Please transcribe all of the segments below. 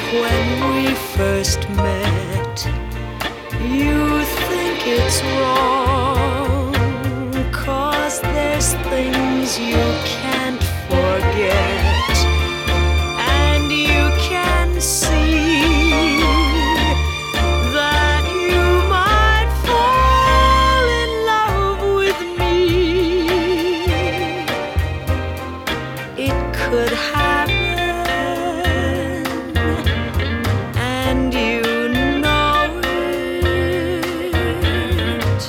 when we first met. You think it's wrong, 'cause there's things you can't forget, and you can see that you might fall in love with me. It could happen, and you know it.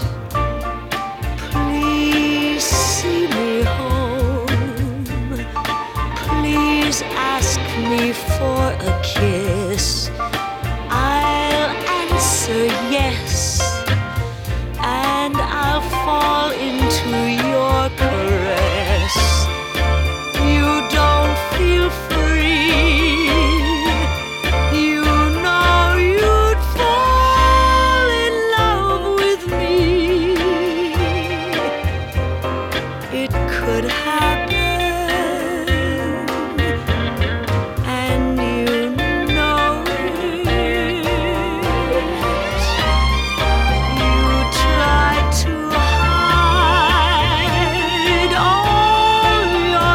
Please see me home. Please ask me for a kiss. I'll answer yes, and I'll fall into your caress. You don't feel free. You know you'd fall in love with me. It could happen, and you know it. You try to hide all your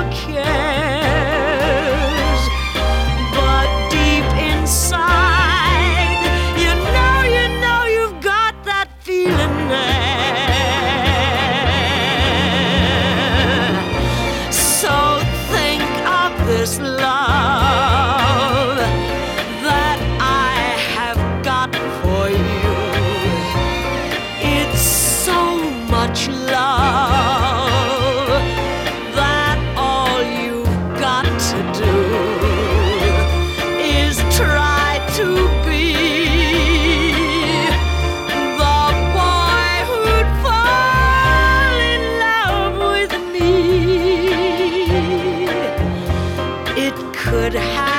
cares, but deep inside, you know you've got that feeling there. So think of this love that I have got for you. It's so much love that all you've got to do is try to be the boy who'd fall in love with me. It could happen,